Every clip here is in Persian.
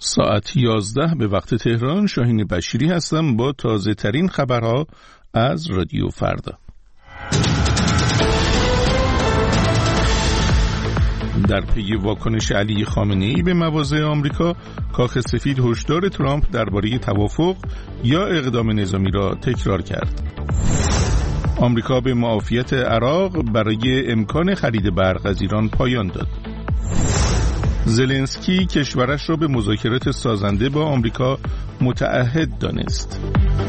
ساعت 11 به وقت تهران. شاهین بشیری هستم با تازه ترین خبرها از رادیو فردا. در پی واکنش علی خامنه‌ای به مواضع آمریکا، کاخ سفید هشدار ترامپ درباره توافق یا اقدام نظامی را تکرار کرد. آمریکا به معافیت عراق برای امکان خرید برق از ایران پایان داد. زلنسکی کشورش را به مذاکرات سازنده با آمریکا متعهد دانست.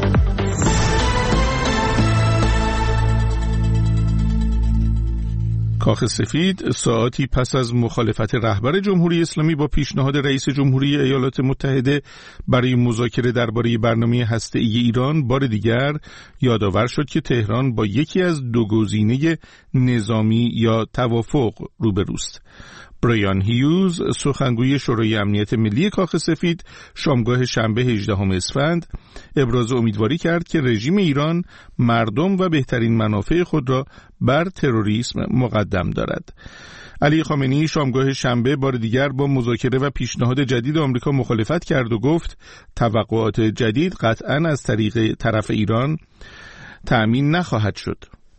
کاخ سفید ساعاتی پس از مخالفت رهبر جمهوری اسلامی با پیشنهاد رئیس جمهوری ایالات متحده برای مذاکره درباره برنامه هسته‌ای ایران بار دیگر یادآور شد که تهران با یکی از دو گزینه نظامی یا توافق روبروست. برایان هیوز، سخنگوی شورای امنیت ملی کاخ سفید، شامگاه شنبه 18 اسفند ابراز امیدواری کرد که رژیم ایران مردم و بهترین منافع خود را بر تروریسم مقدم دارد. علی خامنه‌ای شامگاه شنبه بار دیگر با مذاکره و پیشنهاد جدید آمریکا مخالفت کرد و گفت توقعات جدید قطعاً از طریق طرف ایران تأمین نخواهد شد.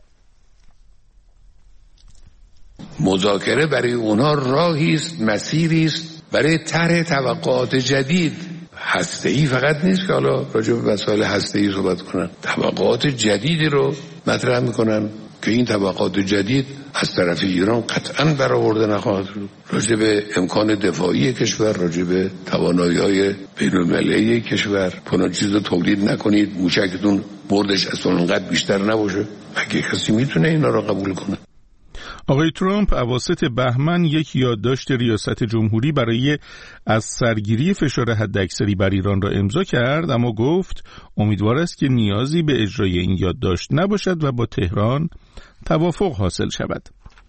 مذاکره برای اونها راهی است، مسیری است برای طرح توقعات جدید. هسته‌ای فقط نیست که حالا راجع به مسائل هسته‌ای صحبت کنن، توقعات جدیدی رو مطرح میکنن که این توقعات جدید از طرف ایران قطعاً برآورده نخواهد شد. راجع به امکان دفاعی کشور، راجع به توانایی‌های بین‌المللی کشور، فلان چیز رو تولید نکنید، موشکتون بردش از اونقدر بیشتر نباشه. مگه کسی میتونه اینا رو قبول کنه؟ آقای ترامپ اواسط بهمن یک یادداشت ریاست جمهوری برای از سرگیری فشار حداکثری بر ایران را امضا کرد، اما گفت امیدوار است که نیازی به اجرای این یادداشت نباشد و با تهران توافق حاصل شود.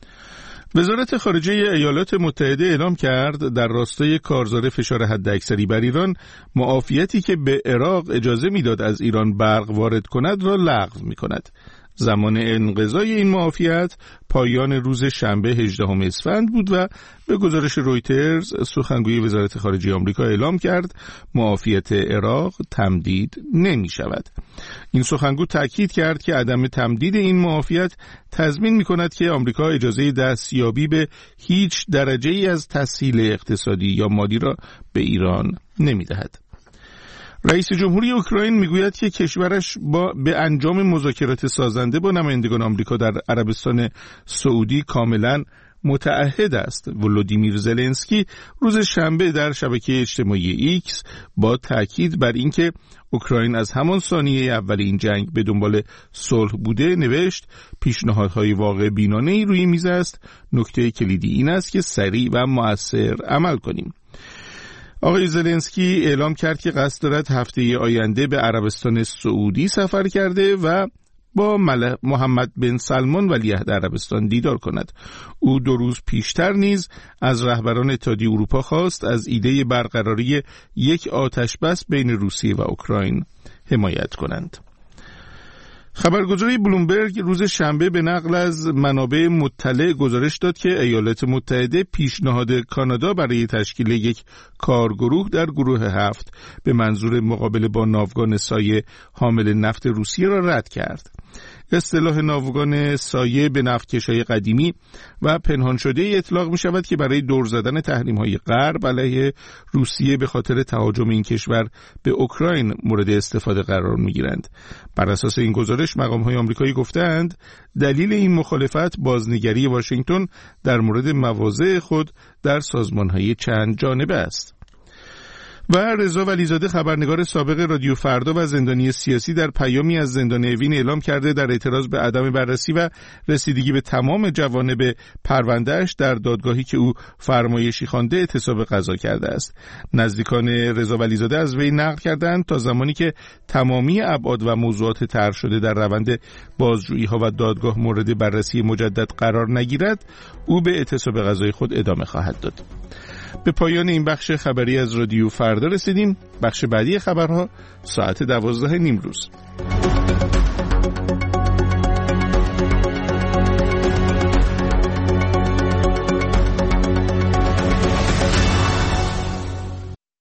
وزارت خارجه ایالات متحده اعلام کرد در راستای کارزار فشار حداکثری بر ایران، معافیتی که به عراق اجازه میداد از ایران برق وارد کند را لغو می‌کند. زمان انقضای این معافیت پایان روز شنبه 18 اسفند بود و به گزارش رویترز سخنگوی وزارت خارجه آمریکا اعلام کرد معافیت عراق تمدید نمی شود. این سخنگو تاکید کرد که عدم تمدید این معافیت تضمین می کند که آمریکا اجازه دستیابی به هیچ درجه‌ای از تسهیل اقتصادی یا مالی را به ایران نمی دهد. رئیس جمهوری اوکراین میگوید که کشورش به انجام مذاکرات سازنده با نمایندگان آمریکا در عربستان سعودی کاملا متعهد است. ولودیمیر زلنسکی روز شنبه در شبکه اجتماعی ایکس با تاکید بر اینکه اوکراین از همان ثانیه اول این جنگ به دنبال صلح بوده نوشت پیشنهادهای واقع بینانه‌ای روی میز است. نکته کلیدی این است که سریع و مؤثر عمل کنیم. آقای زلنسکی اعلام کرد که قصد دارد هفته آینده به عربستان سعودی سفر کرده و با محمد بن سلمان ولیعهد عربستان دیدار کند. او 2 روز پیشتر نیز از رهبران اتحادیه اروپا خواست از ایده برقراری یک آتشبس بین روسیه و اوکراین حمایت کنند. خبرگزاری بلومبرگ روز شنبه به نقل از منابع مطلع گزارش داد که ایالات متحده پیشنهاد کانادا برای تشکیل یک کارگروه در گروه 7 به منظور مقابله با ناوگان سایه حامل نفت روسیه را رد کرد. اصطلاح ناوگان سایه به نفتکش‌های قدیمی و پنهان شده اطلاق می شود که برای دور زدن تحریم‌های غرب علیه روسیه به خاطر تهاجم این کشور به اوکراین مورد استفاده قرار می گیرند. بر اساس این گزارش مقام‌های آمریکایی گفتند دلیل این مخالفت بازنگری واشنگتن در مورد مواضع خود در سازمان‌های چند جانبه است. و رضا ولیزاده خبرنگار سابق رادیو فردا و زندانی سیاسی در پیامی از زندان اوین اعلام کرده در اعتراض به عدم بررسی و رسیدگی به تمام جوانب پروندهش در دادگاهی که او فرمایشی خوانده اعتصاب قضا کرده است. نزدیکان رضا ولیزاده از وی نقل کردند تا زمانی که تمامی ابعاد و موضوعات طرح شده در روند بازجویی‌ها و دادگاه مورد بررسی مجدد قرار نگیرد، او به اعتصاب قضای خود ادامه خواهد داد. به پایان این بخش خبری از رادیو فردا رسیدیم. بخش بعدی خبرها ساعت 12 نیم روز.